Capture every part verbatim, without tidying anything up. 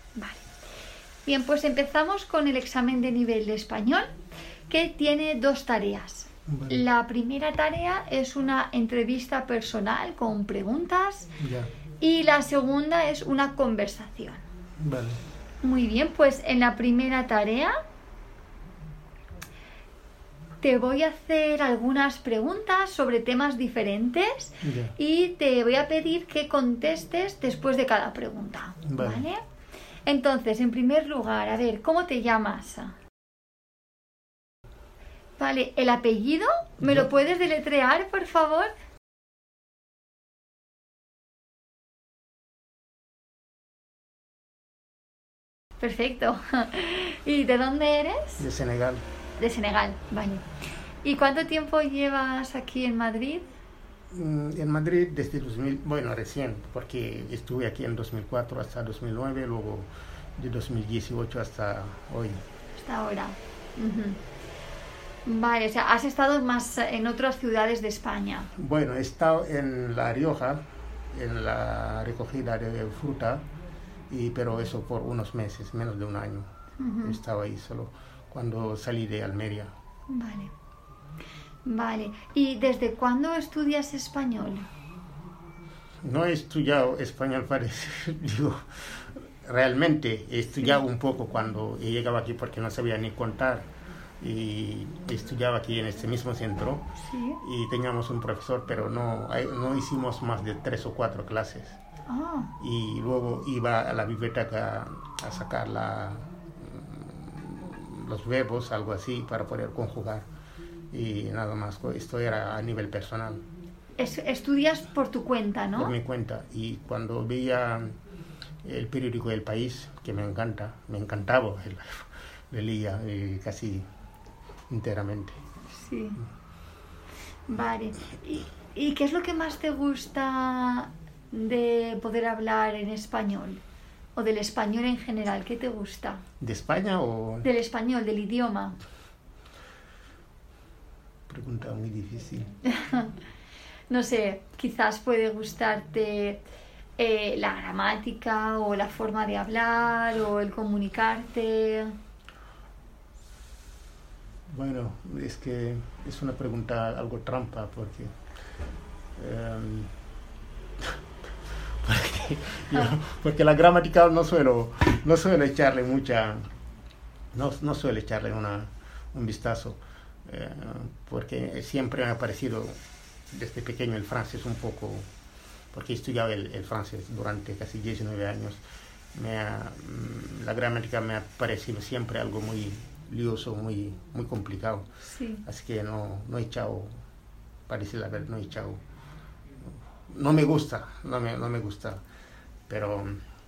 Vale. Bien, pues empezamos con el examen de nivel de español, que tiene dos tareas. Vale. La primera tarea es una entrevista personal con preguntas. Ya. Y la segunda es una conversación. Vale. Muy bien, pues en la primera tarea te voy a hacer algunas preguntas sobre temas diferentes. Ya. Y te voy a pedir que contestes después de cada pregunta. Vale. ¿Vale? Entonces, en primer lugar, a ver, ¿cómo te llamas? Vale, ¿el apellido? ¿Me Yo. lo puedes deletrear, por favor? Perfecto. ¿Y de dónde eres? De Senegal. De Senegal, vale. ¿Y cuánto tiempo llevas aquí en Madrid? En Madrid desde dos mil, bueno, recién, porque estuve aquí en dos mil cuatro hasta dos mil nueve, luego de dos mil dieciocho hasta hoy. Hasta ahora. Uh-huh. Vale, o sea, has estado más en otras ciudades de España. Bueno, he estado en La Rioja, en la recogida de fruta, y, pero eso por unos meses, menos de un año. Uh-huh. He estado ahí solo cuando salí de Almería. Vale. Vale. ¿Y desde cuándo estudias español? No he estudiado español, parece. Digo, realmente he estudiado un poco cuando llegaba aquí porque no sabía ni contar. Y estudiaba aquí en este mismo centro. Sí. Y teníamos un profesor, pero no, no hicimos más de tres o cuatro clases. Ah. Y luego iba a la biblioteca a sacar la, los verbos, algo así, para poder conjugar. Y nada más, esto era a nivel personal. Es, estudias por tu cuenta, ¿no? Por mi cuenta. Y cuando veía el periódico El País, que me encanta, me encantaba, le leía eh, casi enteramente. Sí. Vale. ¿Y, ¿Y qué es lo que más te gusta de poder hablar en español? ¿O del español en general? ¿Qué te gusta? ¿De España o...? Del español, del idioma. Pregunta muy difícil. No sé, quizás puede gustarte eh, la gramática o la forma de hablar o el comunicarte. Bueno, es que es una pregunta algo trampa porque... Um, porque, yo, porque la gramática no suelo, no suelo echarle mucha... No, no suelo echarle una, un vistazo. Eh, porque siempre me ha parecido desde pequeño el francés un poco, porque he estudiado el, el francés durante casi diecinueve años. Me ha, la gramática me ha parecido siempre algo muy lioso, muy, muy complicado. Sí. Así que no, no he echado, parece la verdad, no he echado, no me gusta, no me, no me gusta, pero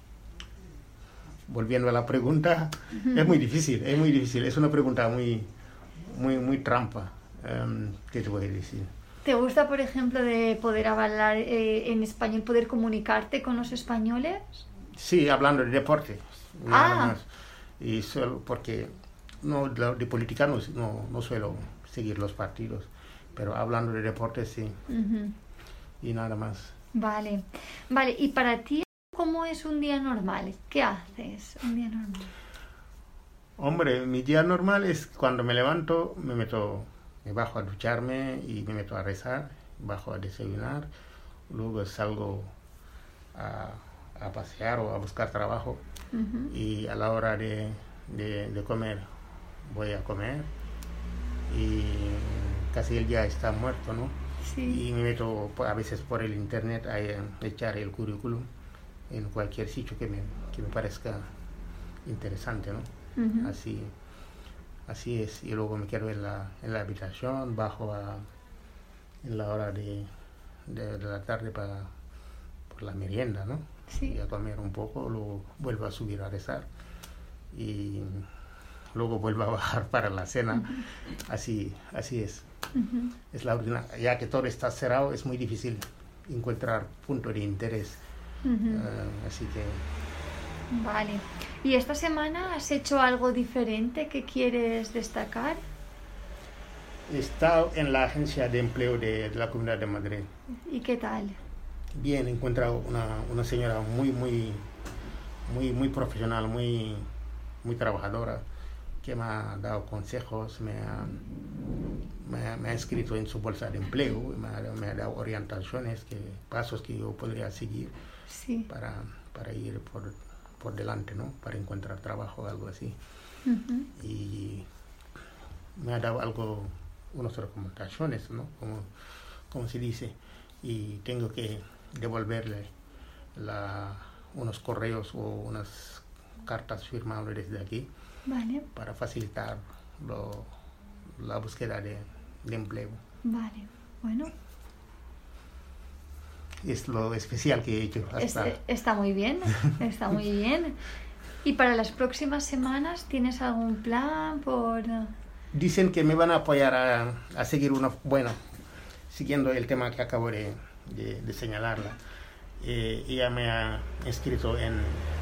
volviendo a la pregunta, uh-huh. es muy difícil, es muy difícil, es una pregunta muy... muy muy trampa. Um, ¿Qué te voy a decir? ¿Te gusta, por ejemplo, de poder hablar eh, en español, poder comunicarte con los españoles? Sí, hablando de deporte. Nada ah. más. Y solo porque no, de política no, no, no suelo seguir los partidos, pero hablando de deporte sí. Uh-huh. Y nada más. Vale. Vale, y para ti, ¿cómo es un día normal? ¿Qué haces un día normal? Hombre, mi día normal es cuando me levanto, me meto, me bajo a ducharme y me meto a rezar, bajo a desayunar, luego salgo a, a pasear o a buscar trabajo. Uh-huh. Y a la hora de, de, de comer voy a comer y casi el día está muerto, ¿no? Sí. Y me meto a veces por el internet a, a echar el currículum en cualquier sitio que me, que me parezca interesante, ¿no? Uh-huh. Así, así es. Y luego me quedo en la, en la habitación, bajo a, en la hora de, de, de la tarde para por la merienda, ¿no? Sí. Y a comer un poco, luego vuelvo a subir a rezar y luego vuelvo a bajar para la cena. Uh-huh. Así, así es. Uh-huh. Es la rutina. Ya que todo está cerrado, es muy difícil encontrar punto de interés. Uh-huh. Uh, así que... Vale. ¿Y esta semana has hecho algo diferente que quieres destacar? He estado en la agencia de empleo de, de la Comunidad de Madrid. ¿Y qué tal? Bien, he encontrado una, una señora muy, muy, muy, muy profesional, muy, muy trabajadora, que me ha dado consejos, me ha, me ha, me ha escrito en su bolsa de empleo, me ha, me ha dado orientaciones, que, pasos que yo podría seguir sí. para, para ir por, por delante, ¿no? Para encontrar trabajo o algo así. Uh-huh. Y me ha dado algo, unas recomendaciones, ¿no? Como, como se dice, y tengo que devolverle la, unos correos o unas cartas firmables desde aquí. Vale. Para facilitar lo, la búsqueda de, de empleo. Vale, bueno. Es lo especial que he hecho hasta... Es, está muy bien, está muy bien. ¿Y para las próximas semanas tienes algún plan por...? Dicen que me van a apoyar a, a seguir una... Bueno, siguiendo el tema que acabo de, de, de señalarla. Eh, ella me ha inscrito en...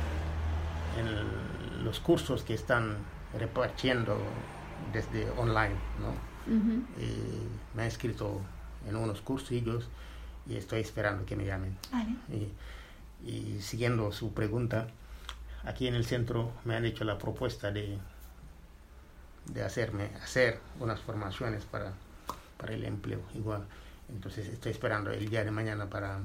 en los cursos que están repartiendo desde online, ¿no? Uh-huh. Eh, me ha inscrito en unos cursillos y estoy esperando que me llamen. Vale. Y, y siguiendo su pregunta, aquí en el centro me han hecho la propuesta de, de hacerme hacer unas formaciones para, para el empleo igual. Entonces estoy esperando el día de mañana para,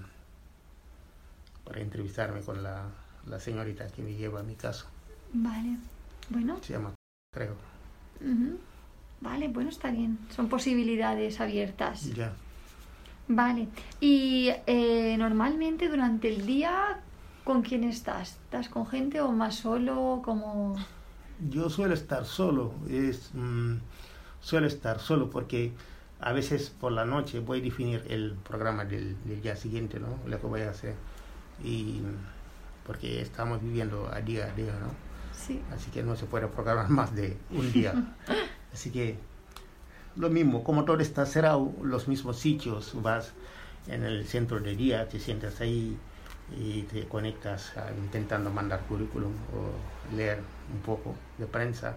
para entrevistarme con la, la señorita que me lleva a mi caso. Vale, bueno. Se llama, creo. Uh-huh. Vale, bueno, está bien. Son posibilidades abiertas. Ya. Vale. Y eh, normalmente durante el día, ¿con quién estás? ¿Estás con gente o más solo? Como... Yo suelo estar solo. Es, mm, suelo estar solo porque a veces por la noche voy a definir el programa del, del día siguiente, ¿no? Lo que voy a hacer. Y porque estamos viviendo a día a día, ¿no? Sí. Así que no se puede programar más de un día. Así que lo mismo, como todo está cerrado, los mismos sitios, vas en el centro de día, te sientas ahí y te conectas a, intentando mandar currículum o leer un poco de prensa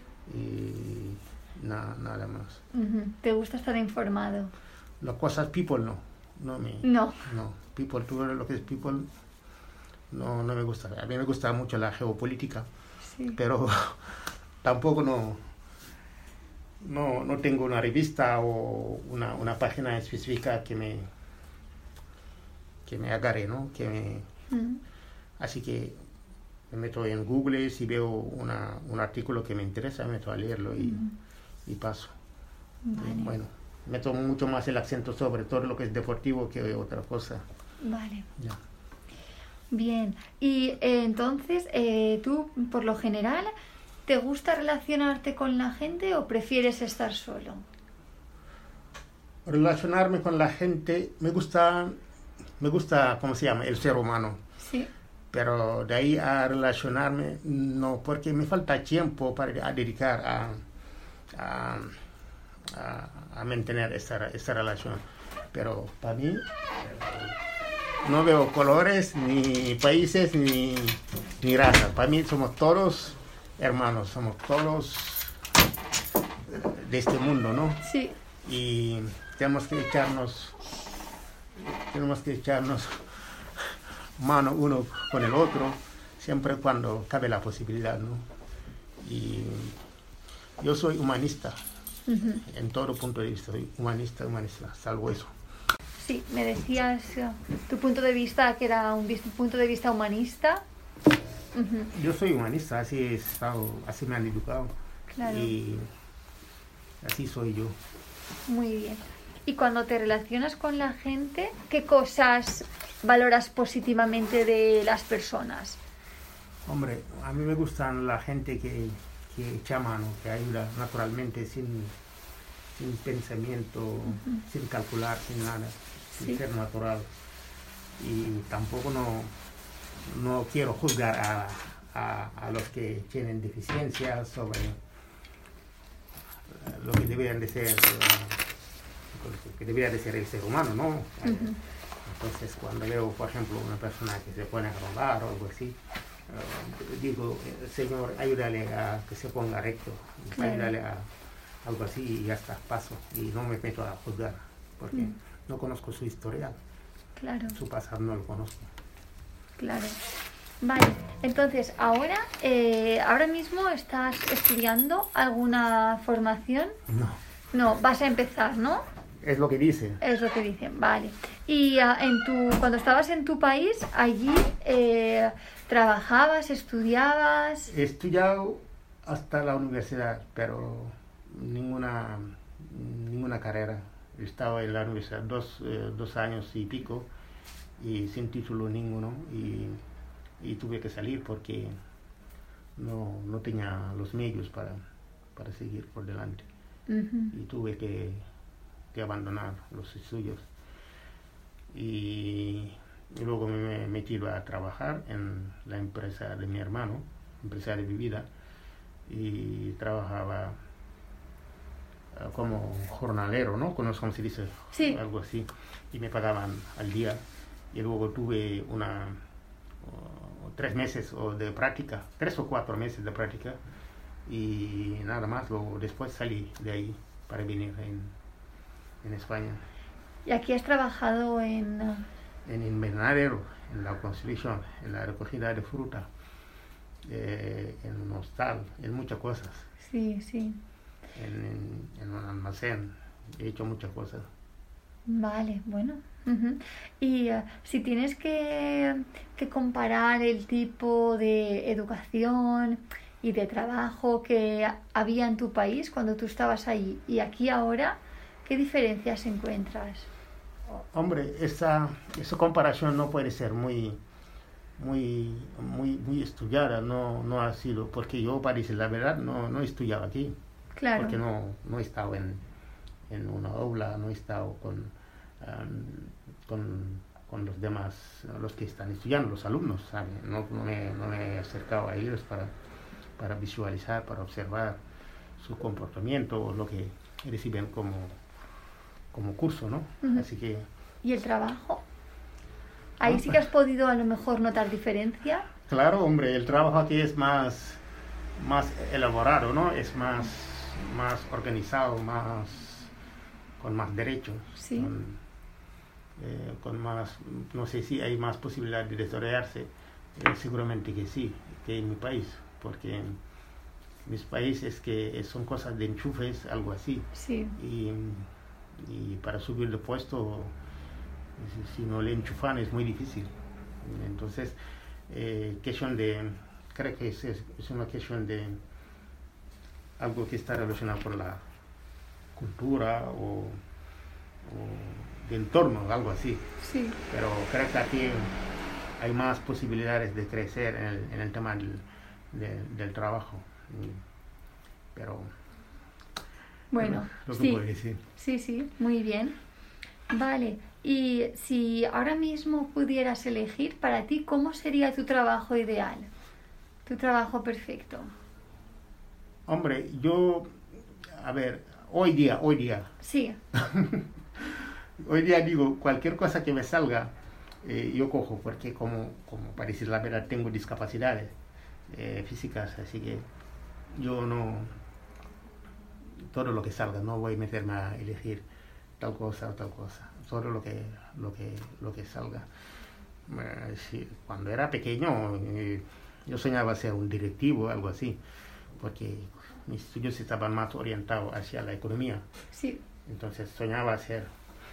y na, nada más. Uh-huh. ¿Te gusta estar informado? Las cosas people no. No, me, no. no. People, tú lo que es people no, no me gusta. A mí me gusta mucho la geopolítica. Sí. Pero tampoco no, no, no tengo una revista o una, una página específica que me, que me agarre, ¿no? Que me, mm. Así que me meto en Google, si veo una, un artículo que me interesa, me meto a leerlo y, mm. y paso. Vale. Y bueno, meto mucho más el acento sobre todo lo que es deportivo que otra cosa. Vale. Ya. Bien, y eh, entonces, eh, ¿tú por lo general te gusta relacionarte con la gente o prefieres estar solo? Relacionarme con la gente, me gusta, me gusta, ¿cómo se llama? El ser humano. Sí. Pero de ahí a relacionarme, no, porque me falta tiempo para a dedicar a, a, a, a mantener esta, esta relación. Pero para mí... no veo colores, ni países, ni, ni raza. Para mí somos todos hermanos, somos todos de este mundo, ¿no? Sí. Y tenemos que echarnos, tenemos que echarnos mano uno con el otro, siempre cuando cabe la posibilidad, ¿no? Y yo soy humanista, uh-huh. En todo punto de vista, soy humanista, humanista, salvo eso. Sí, me decías uh, tu punto de vista, que era un, un punto de vista humanista. Uh-huh. Yo soy humanista, así he estado, así me han educado. Claro. Y así soy yo. Muy bien. Y cuando te relacionas con la gente, ¿qué cosas valoras positivamente de las personas? Hombre, a mí me gustan la gente que, que echa mano, que ayuda naturalmente, sin, sin pensamiento, uh-huh. Sin calcular, sin nada. Sí. Ser natural. Y tampoco no, no quiero juzgar a, a, a los que tienen deficiencias sobre lo que deberían de ser, lo que debería de ser el ser humano, ¿no? Uh-huh. Entonces, cuando veo, por ejemplo, una persona que se pone a robar o algo así, uh, digo, Señor, ayúdale a que se ponga recto, claro. Ayúdale a algo así y ya está, paso. Y no me meto a juzgar, porque uh-huh. No conozco su historial. Claro. Su pasado no lo conozco. Claro. Vale, entonces ahora, eh, ahora mismo estás estudiando alguna formación. No. No, vas a empezar, ¿no? Es lo que dice. Es lo que dicen, vale. Y uh, en tu, cuando estabas en tu país, allí eh, trabajabas, estudiabas. He estudiado hasta la universidad, pero ninguna, ninguna carrera. He estado en la universidad dos, eh, dos años y pico y sin título ninguno y, y tuve que salir porque no, no tenía los medios para, para seguir por delante. Uh-huh. Y tuve que, que abandonar los estudios. Y, y luego me he metido a trabajar en la empresa de mi hermano, empresa de bebida, y trabajaba como jornalero, ¿no? ¿Conoces cómo se dice? Sí. Algo así. Y me pagaban al día. Y luego tuve una o, tres meses o de práctica, tres o cuatro meses de práctica. Y nada más, luego después salí de ahí para venir en, en España. ¿Y aquí has trabajado en...? En invernadero, en la conciliación, en la recogida de fruta, eh, en un hostal, en muchas cosas. Sí, sí. En, en, en un almacén, he hecho muchas cosas. Vale, bueno. Uh-huh. Y uh, si tienes que, que comparar el tipo de educación y de trabajo que había en tu país cuando tú estabas ahí y aquí ahora, ¿qué diferencias encuentras? Hombre, esa, esa comparación no puede ser muy, muy, muy, muy estudiada, no, no ha sido, porque yo, para decir la verdad, no, no he estudiado aquí. Claro. Porque no, no he estado en, en una aula, no he estado con, um, con, con los demás, los que están estudiando, los alumnos, ¿sabes? No, no, me, no me he acercado a ellos para, para visualizar, para observar su comportamiento o lo que reciben como, como curso, ¿no? Uh-huh. Así que... ¿Y el trabajo? ¿Ahí sí que has podido a lo mejor notar diferencia? Claro, hombre, el trabajo aquí es más, más elaborado, ¿no? Es más... más organizado, más con más derechos, sí. con, eh, con más, no sé si hay más posibilidad de desarrollarse, eh, seguramente que sí, que en mi país, porque en mis países que son cosas de enchufes, algo así, sí. y, y para subir de puesto, si no le enchufan es muy difícil. Entonces, eh, cuestión de, creo que es, es una cuestión de algo que está relacionado con la cultura o, o de entorno, algo así. Sí. Pero creo que aquí hay más posibilidades de crecer en el, en el tema del, de, del trabajo. Pero bueno, lo que sí, puedo decir. Sí, sí, muy bien. Vale, y si ahora mismo pudieras elegir para ti, ¿cómo sería tu trabajo ideal? Tu trabajo perfecto. Hombre, yo, a ver, hoy día, hoy día. Sí. Hoy día digo, cualquier cosa que me salga, eh, yo cojo, porque como, como para decir la verdad, tengo discapacidades eh, físicas, así que yo no, todo lo que salga, no voy a meterme a elegir tal cosa o tal cosa, todo lo que, lo que, lo que salga. Eh, sí, cuando era pequeño, eh, yo soñaba ser un directivo, algo así, porque mis estudios estaban más orientados hacia la economía. Sí. Entonces soñaba ser,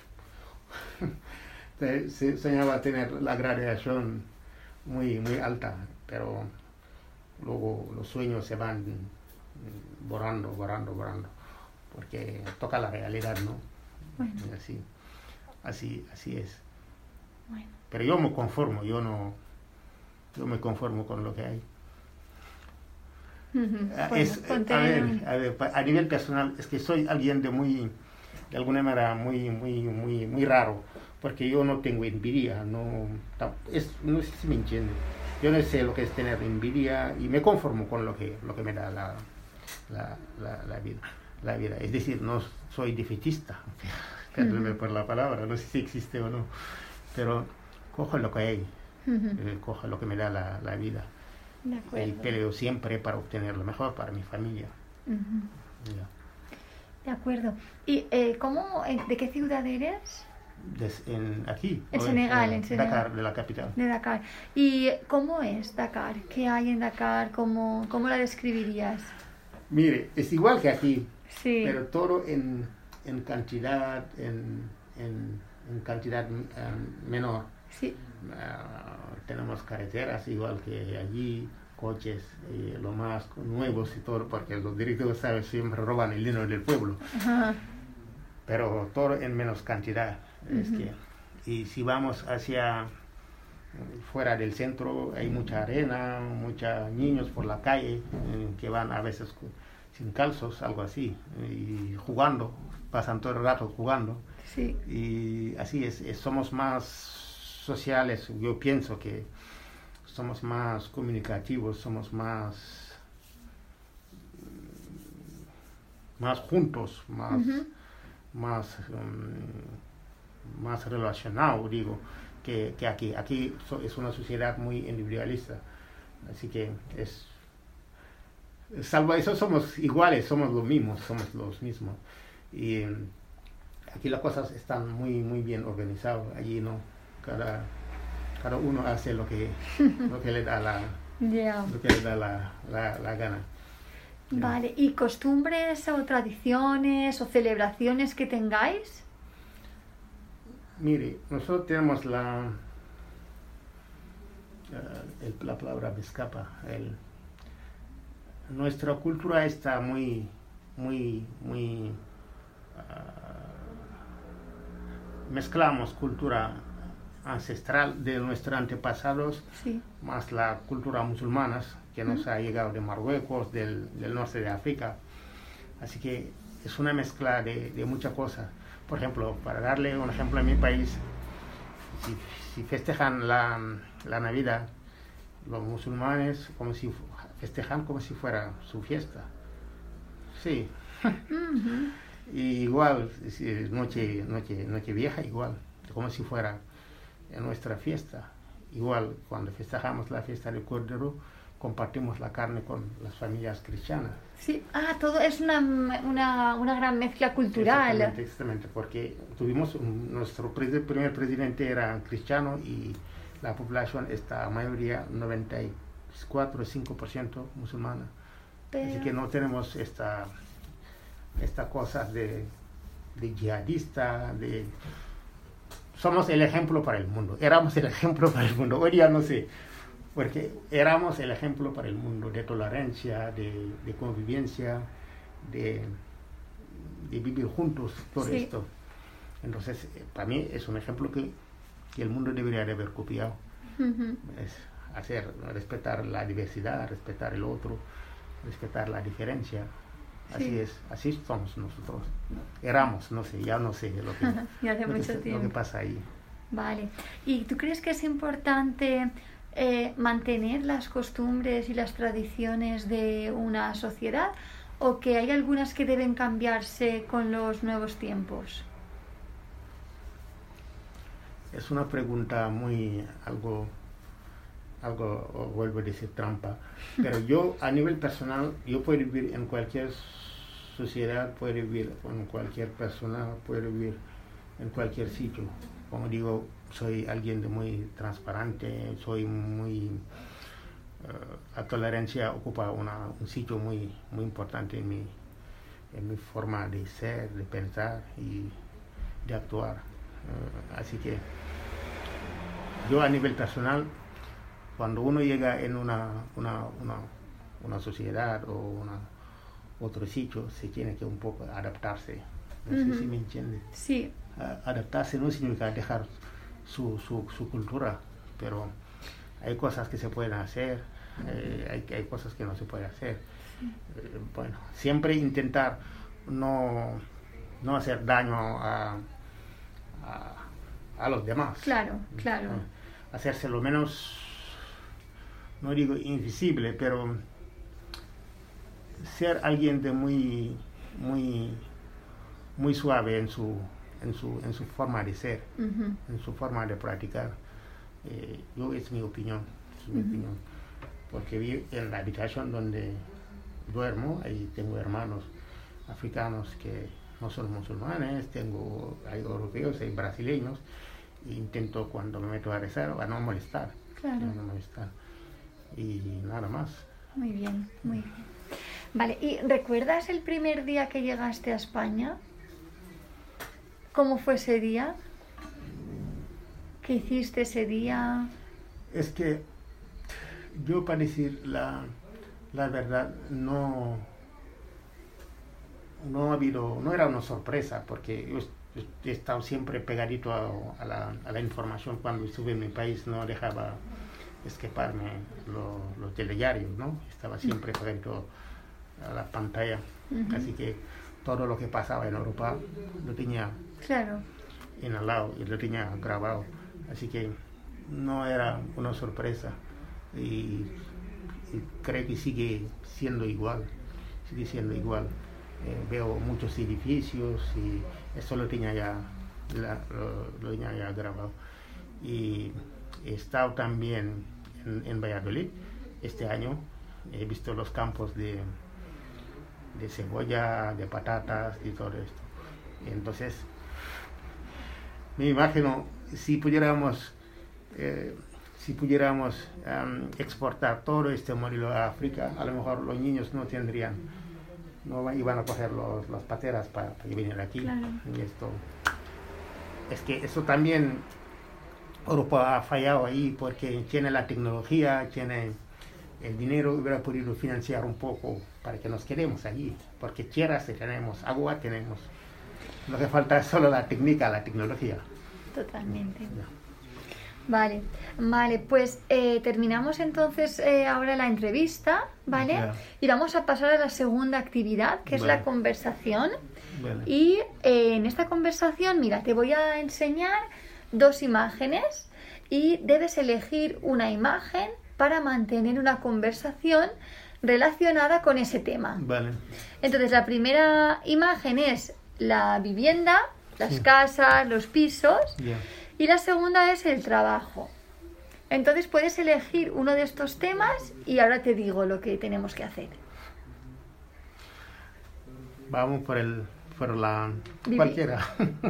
soñaba tener la graduación muy, muy alta, pero luego los sueños se van borrando, borrando, borrando, porque toca la realidad, ¿no? Bueno. Así, así, así es. Bueno. Pero yo me conformo, yo no, yo me conformo con lo que hay. Uh-huh. Es, bueno, a, ver, a ver, a nivel personal, es que soy alguien de muy, de alguna manera muy, muy, muy, muy raro, porque yo no tengo envidia, no, es, no sé si me entiende. Yo no sé lo que es tener envidia y me conformo con lo que, lo que me da la, la, la, la vida, la vida. Es decir, no soy defetista, perdóneme por la palabra, no sé si existe o no, pero cojo lo que hay, uh-huh. eh, cojo lo que me da la, la vida. Y peleo siempre para obtener lo mejor para mi familia. Uh-huh. Yeah. De acuerdo. ¿Y eh, cómo, de qué ciudad eres? Des, en, aquí. En Senegal, en, en Senegal. Dakar, de la capital. De Dakar. ¿Y cómo es Dakar? ¿Qué hay en Dakar? ¿Cómo, cómo la describirías? Mire, es igual que aquí, sí. pero todo en, en cantidad, en, en, en cantidad um, menor. Sí. Uh, tenemos carreteras igual que allí, coches, eh, lo más nuevos y todo, porque los directivos, ¿sabes?, siempre roban el dinero del pueblo. Ajá. Pero todo en menos cantidad. Uh-huh. Es que, y si vamos hacia fuera del centro, hay mucha arena, muchos niños por la calle eh, que van a veces sin calzos, algo así, y jugando, pasan todo el rato jugando. Sí. Y así es, es, somos más sociales, yo pienso que somos más comunicativos, somos más, más juntos, más... Uh-huh. más um, más relacionado, digo, que, que aquí. Aquí so, es una sociedad muy individualista, así que es, salvo eso, somos iguales, somos los mismos, somos los mismos. Y um, aquí las cosas están muy muy bien organizadas, allí no, cada, cada uno hace lo que, lo que le da la, yeah. lo que le da la, la, la gana. Vale, ¿y costumbres o tradiciones o celebraciones que tengáis? Mire, nosotros tenemos la, uh, el, la palabra me escapa, el, nuestra cultura está muy, muy, muy, uh, mezclamos cultura ancestral de nuestros antepasados, sí. más la cultura musulmana que nos ¿Mm? ha llegado de Marruecos, del, del norte de África. Así que es una mezcla de, de muchas cosas. Por ejemplo, para darle un ejemplo en mi país, si, si festejan la, la Navidad, los musulmanes como si festejan como si fuera su fiesta. Sí. Uh-huh. Y igual, noche, noche, noche vieja, igual, como si fuera en nuestra fiesta. Igual, cuando festejamos la fiesta del Cordero, compartimos la carne con las familias cristianas. Sí, ah, todo es una, una, una gran mezcla cultural. Exactamente, exactamente, porque tuvimos, un, nuestro pre- primer presidente era cristiano y la población está a mayoría noventa y cuatro o cinco por ciento musulmana. Pero... Así que no tenemos esta, esta cosa de, de yihadista, de... Somos el ejemplo para el mundo, éramos el ejemplo para el mundo, hoy ya no sé, porque éramos el ejemplo para el mundo de tolerancia, de, de convivencia, de, de vivir juntos, todo sí. esto. Entonces, para mí es un ejemplo que, que el mundo debería de haber copiado. Uh-huh. Es hacer, respetar la diversidad, respetar el otro, respetar la diferencia. Así sí. es, así somos nosotros. Éramos, no sé, ya no sé lo que, ya hace lo mucho que, tiempo. lo que pasa ahí. Vale. ¿Y tú crees que es importante eh, mantener las costumbres y las tradiciones de una sociedad o que hay algunas que deben cambiarse con los nuevos tiempos? Es una pregunta muy, algo, algo, vuelvo a decir trampa, pero yo a nivel personal, yo puedo vivir en cualquier sociedad, puedo vivir con cualquier persona, puedo vivir en cualquier sitio. Como digo, soy alguien de muy transparente, soy muy, uh, la tolerancia ocupa una, un sitio muy, muy importante en mi, en mi forma de ser, de pensar y de actuar. Uh, así que yo a nivel personal, cuando uno llega en una, una, una, una sociedad o una, otro sitio, se tiene que un poco adaptarse. No uh-huh. sé si me entiende. Sí. Uh, adaptarse no significa dejar su, su, su cultura, pero hay cosas que se pueden hacer, eh, hay, hay cosas que no se pueden hacer. Sí. Eh, bueno, siempre intentar no, no hacer daño a, a, a los demás. Claro, claro. Uh, hacerse lo menos, no digo invisible, pero ser alguien de muy, muy, muy suave en su, en su, en su forma de ser, uh-huh. en su forma de practicar. Eh, yo es mi opinión, es mi uh-huh. opinión, porque vi en la habitación donde duermo, ahí tengo hermanos africanos que no solo musulmanes, tengo, hay europeos, hay brasileños. E intento cuando me meto a rezar a no molestar, claro. a no molestar. Y nada más. Muy bien, muy bien. Vale, ¿y recuerdas el primer día que llegaste a España? ¿Cómo fue ese día? ¿Qué hiciste ese día? Es que yo, para decir la, la verdad, no, no ha habido, no era una sorpresa, porque yo he estado siempre pegadito a, a, la, a la información. Cuando estuve en mi país no dejaba escaparme lo, los telediarios, ¿no? Estaba siempre pegadito a la pantalla, uh-huh. Así que todo lo que pasaba en Europa lo tenía claro. en al lado y lo tenía grabado, así que no era una sorpresa y, y creo que sigue siendo igual, sigue siendo igual. Eh, veo muchos edificios y eso lo tenía ya, la, lo, lo tenía ya grabado. Y he estado también en, en Valladolid este año, he visto los campos de, de cebolla, de patatas y todo esto. Entonces, me imagino si pudiéramos, eh, si pudiéramos um, exportar todo este modelo a África, a lo mejor los niños no tendrían, no iban a coger los, las pateras para, para venir aquí. Claro. Y esto, es que eso también Europa ha fallado ahí, porque tiene la tecnología, tiene el dinero, hubiera podido financiar un poco para que nos quedemos allí, porque tierras tenemos, agua tenemos, lo que falta es solo la técnica, la tecnología. Totalmente. Ya. Vale, vale, pues eh, terminamos entonces eh, ahora la entrevista, ¿vale? Ya. Y vamos a pasar a la segunda actividad, que es Vale. la conversación. Vale. Y eh, en esta conversación, mira, te voy a enseñar dos imágenes y debes elegir una imagen para mantener una conversación relacionada con ese tema. Vale. Entonces, la primera imagen es la vivienda, las Sí. casas, los pisos. Ya. Y la segunda es el trabajo. Entonces puedes elegir uno de estos temas y ahora te digo lo que tenemos que hacer. Vamos por el, por la, Vivi. cualquiera.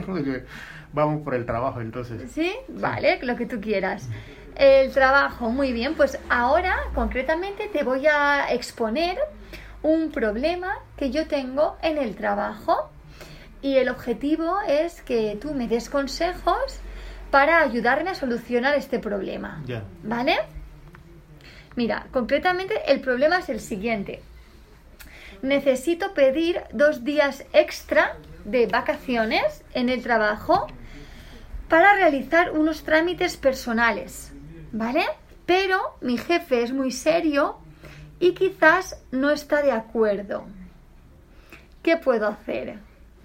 Vamos por el trabajo entonces. ¿Sí? Vale, lo que tú quieras. El trabajo, muy bien. Pues ahora concretamente te voy a exponer un problema que yo tengo en el trabajo y el objetivo es que tú me des consejos para ayudarme a solucionar este problema. Ya. ¿Vale? Mira, concretamente el problema es el siguiente. Necesito pedir dos días extra de vacaciones en el trabajo para realizar unos trámites personales, ¿vale? Pero mi jefe es muy serio y quizás no está de acuerdo. ¿Qué puedo hacer?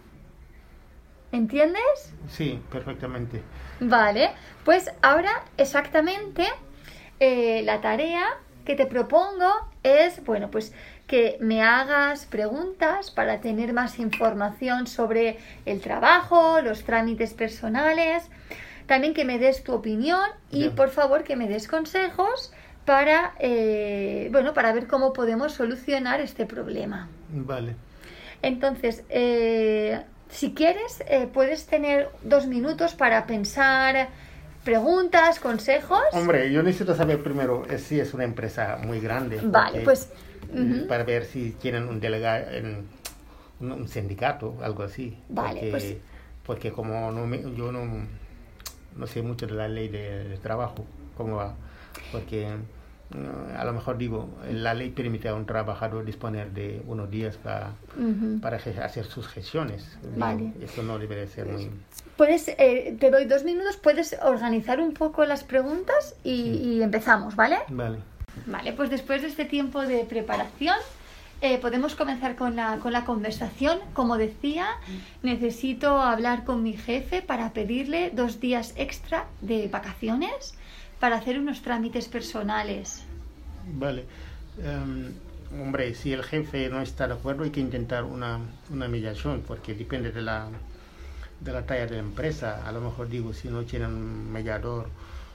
¿Entiendes? Sí, perfectamente. Vale, pues ahora exactamente eh, la tarea que te propongo es, bueno, pues que me hagas preguntas para tener más información sobre el trabajo, los trámites personales, también que me des tu opinión y Bien. por favor que me des consejos para, eh, bueno, para ver cómo podemos solucionar este problema. Vale. Entonces, eh, si quieres, eh, puedes tener dos minutos para pensar preguntas, consejos. Hombre, yo necesito saber primero eh, si es una empresa muy grande. Vale, porque, pues... eh, ujú. Para ver si tienen un delegado, en, un, un sindicato, algo así. Vale, porque, pues- porque como no me, yo no, no sé mucho de la ley de, de trabajo, cómo va. Porque uh, a lo mejor digo, la ley permite a un trabajador disponer de unos días para, Ujú. para ge- hacer sus gestiones. Digo, Vale. eso no debería ser muy... Puedes, eh, te doy dos minutos, puedes organizar un poco las preguntas y, y empezamos, ¿vale? Vale. Vale, pues después de este tiempo de preparación eh, podemos comenzar con la, con la conversación. Como decía, necesito hablar con mi jefe para pedirle dos días extra de vacaciones para hacer unos trámites personales. Vale. Em, hombre, si el jefe no está de acuerdo hay que intentar una, una mediación, porque depende de la, de la talla de la empresa. A lo mejor digo, si no tienen un mediador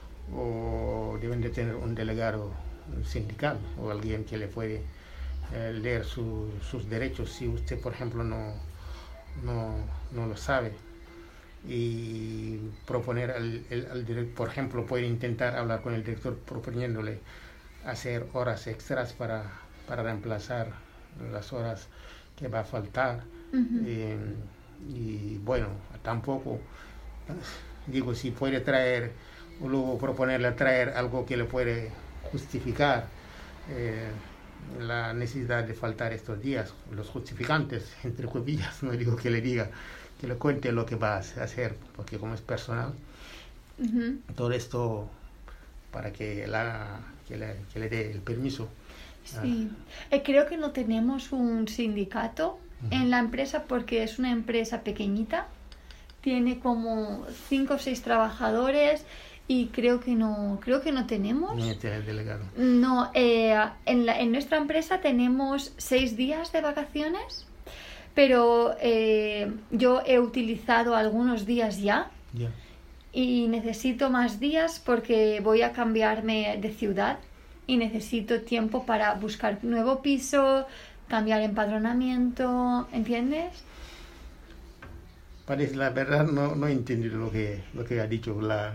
o deben de tener un delegado sindical o alguien que le puede eh, leer su, sus derechos. Si usted, por ejemplo, no, no, no lo sabe. Y proponer al, al, al director, por ejemplo, puede intentar hablar con el director proponiéndole hacer horas extras para, para reemplazar las horas que va a faltar. Uh-huh. eh, y bueno, tampoco digo, si puede traer o luego proponerle traer algo que le puede justificar eh, la necesidad de faltar estos días, los justificantes, entre comillas, no digo que le diga, que le cuente lo que va a hacer, porque como es personal, uh-huh. todo esto para que, la, que, le, que le dé el permiso. Sí, eh, creo que no tenemos un sindicato uh-huh. en la empresa porque es una empresa pequeñita, tiene como cinco o seis trabajadores y creo que no, creo que no tenemos. Ni este es el delegado. No, eh, en, la, en nuestra empresa tenemos seis días de vacaciones, pero eh, yo he utilizado algunos días ya yeah. y necesito más días porque voy a cambiarme de ciudad y necesito tiempo para buscar nuevo piso, cambiar empadronamiento, ¿entiendes? Parece, la verdad no, no he entendido lo que, lo que ha dicho la...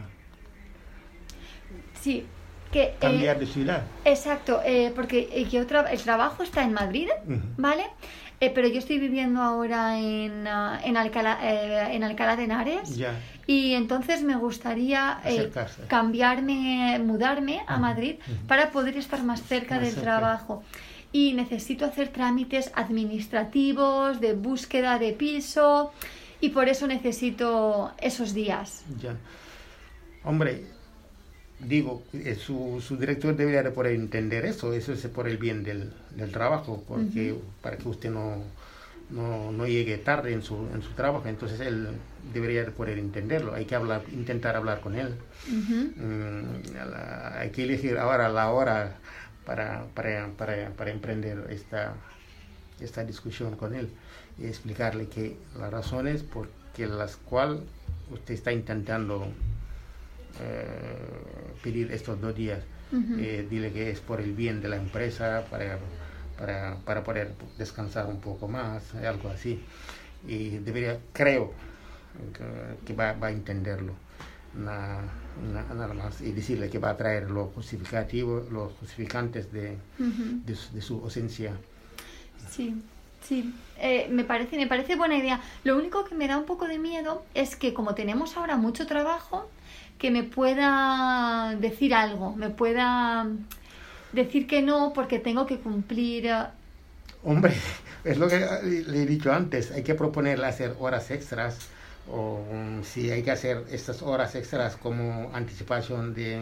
Sí, que... Cambiar eh, de ciudad. Exacto, eh, porque yo tra- el trabajo está en Madrid, uh-huh. ¿vale? Eh, pero yo estoy viviendo ahora en, uh, en, Alcalá, eh, en Alcalá de Henares ya. Y entonces me gustaría eh, cambiarme, mudarme a Madrid uh-huh. para poder estar más cerca más del cerca. trabajo. Y necesito hacer trámites administrativos, de búsqueda de piso, y por eso necesito esos días. Ya. Hombre, digo, su, su director debería de poder entender eso, eso es por el bien del, del trabajo, porque uh-huh. para que usted no, no, no llegue tarde en su, en su trabajo, entonces él debería de poder entenderlo, hay que hablar, intentar hablar con él. Uh-huh. Mm, la, hay que elegir ahora la hora para, para, para, para emprender esta, esta discusión con él y explicarle que las razones por las cuales usted está intentando Eh, pedir estos dos días, uh-huh. eh, dile que es por el bien de la empresa, para, para, para poder descansar un poco más, algo así, y debería, creo que, que va, va a entenderlo na, na, nada más, y decirle que va a traer los justificativos, los justificantes de, uh-huh. de, de su ausencia. Sí. Sí, eh, me parece, me parece buena idea. Lo único que me da un poco de miedo es que como tenemos ahora mucho trabajo, que me pueda decir algo, me pueda decir que no porque tengo que cumplir. Hombre, es lo que le he dicho antes, hay que proponerle hacer horas extras, o um, si hay que hacer estas horas extras como anticipación de,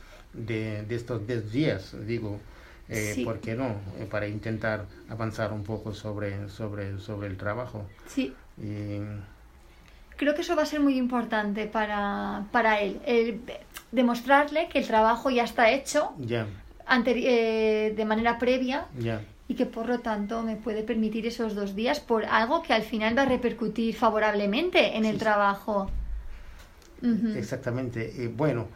de, de estos diez días, digo. Eh, sí. ¿Por qué no? Eh, para intentar avanzar un poco sobre, sobre, sobre el trabajo. Sí. Y... Creo que eso va a ser muy importante para, para él. El, demostrarle que el trabajo ya está hecho yeah. anteri- eh, de manera previa yeah. y que por lo tanto me puede permitir esos dos días por algo que al final va a repercutir favorablemente en sí. el trabajo. Uh-huh. Exactamente. Eh, bueno,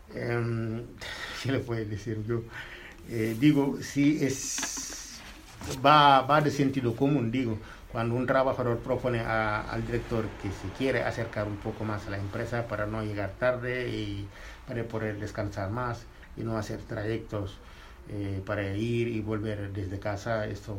eh, ¿qué le puedo decir yo? Eh, digo, si es va, va de sentido común, digo, cuando un trabajador propone a, al director que se quiere acercar un poco más a la empresa para no llegar tarde y para poder descansar más y no hacer trayectos eh, para ir y volver desde casa, esto,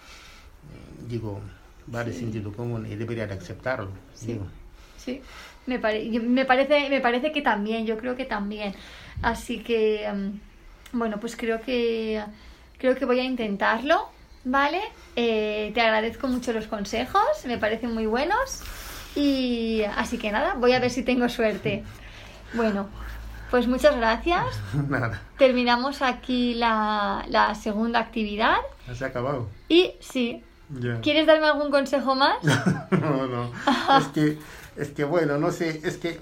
eh, digo, va de sí. sentido común y debería de aceptarlo. Sí, digo. sí. Me, pare- me, parece, me parece que también, yo creo que también. Así que... Um, Bueno, pues creo que creo que voy a intentarlo, ¿vale? Eh, te agradezco mucho los consejos, me parecen muy buenos y así que nada, voy a ver si tengo suerte. Bueno, pues muchas gracias. Nada. Terminamos aquí la, la segunda actividad. ¿Se ha acabado? Y sí. Yeah. ¿Quieres darme algún consejo más? no, no. es que es que bueno, no sé, es que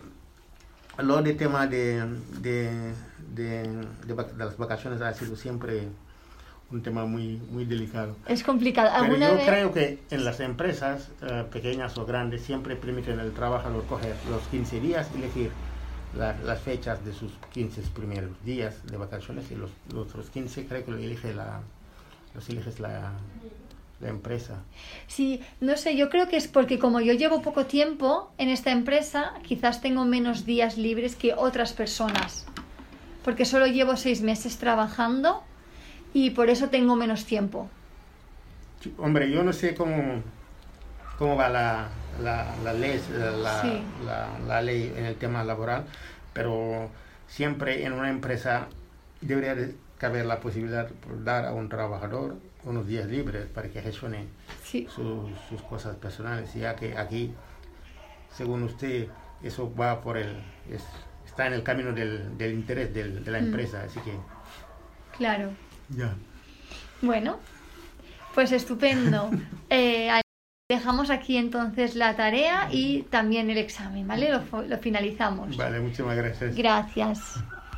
lo de tema de de, de, de, de las vacaciones ha sido siempre un tema muy muy delicado. Es complicado. Pero yo vez? creo que en las empresas, eh, pequeñas o grandes, siempre permiten al trabajador coger los quince días y elegir la, las fechas de sus quince primeros días de vacaciones y los, los otros quince creo que lo elige la, los eliges la, la empresa. Sí, no sé, yo creo que es porque como yo llevo poco tiempo en esta empresa, quizás tengo menos días libres que otras personas, porque solo llevo seis meses trabajando y por eso tengo menos tiempo. Sí, hombre, yo no sé cómo, cómo va la, la, la, ley, la, Sí. la, la ley en el tema laboral, pero siempre en una empresa debería de caber la posibilidad de dar a un trabajador unos días libres para que gestione Sí. sus, sus cosas personales, ya que aquí, según usted, eso va por el, es, está en el camino del, del interés del, de la empresa, mm. así que... Claro. Ya. Bueno, pues estupendo. eh, dejamos aquí entonces la tarea y también el examen, ¿vale? Lo, lo finalizamos. Vale, muchísimas gracias. Gracias.